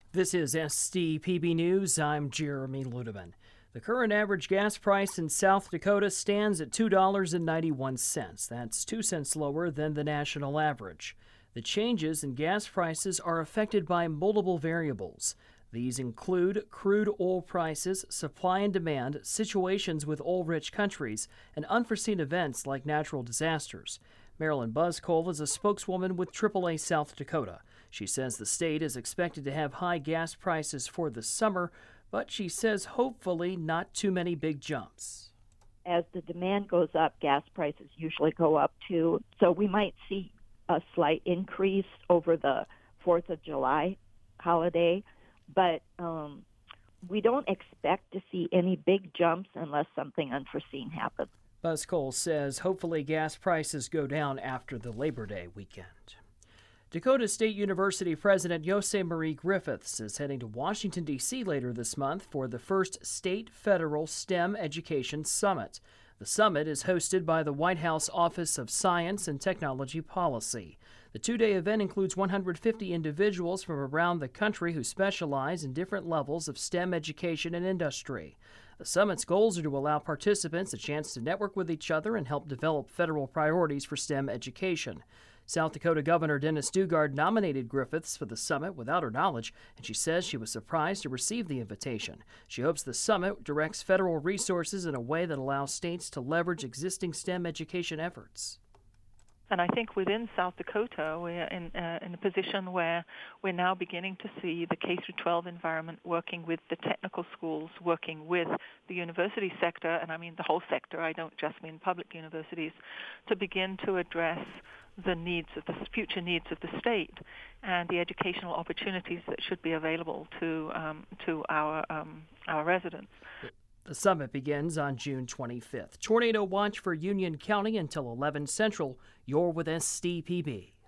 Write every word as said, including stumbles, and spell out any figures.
This is S D P B News. I'm Jeremy Ludeman. The current average gas price in South Dakota stands at two dollars and ninety-one cents. That's two cents lower than the national average. The changes in gas prices are affected by multiple variables. These include crude oil prices, supply and demand, situations with oil-rich countries, and unforeseen events like natural disasters. Marilyn Buzzcole is a spokeswoman with triple A South Dakota. She says the state is expected to have high gas prices for the summer, but she says hopefully not too many big jumps. As the demand goes up, gas prices usually go up too. So we might see a slight increase over the fourth of July holiday, but um, we don't expect to see any big jumps unless something unforeseen happens. Buzzcole says hopefully gas prices go down after the Labor Day weekend. Dakota State University President Yosei Marie Griffiths is heading to Washington, D C later this month for the first State Federal STEM Education Summit. The summit is hosted by the White House Office of Science and Technology Policy. The two-day event includes one hundred fifty individuals from around the country who specialize in different levels of STEM education and industry. The summit's goals are to allow participants a chance to network with each other and help develop federal priorities for STEM education. South Dakota Governor Dennis Daugaard nominated Griffiths for the summit without her knowledge, and she says she was surprised to receive the invitation. She hopes the summit directs federal resources in a way that allows states to leverage existing STEM education efforts. And I think within South Dakota, we're in, uh, in a position where we're now beginning to see the K through twelve environment working with the technical schools, working with the university sector, and I mean the whole sector, I don't just mean public universities, to begin to address the needs of the future needs of the state and the educational opportunities that should be available to um, to our um, our residents. The summit begins on June twenty-fifth. Tornado watch for Union County until eleven Central. You're with S D P B.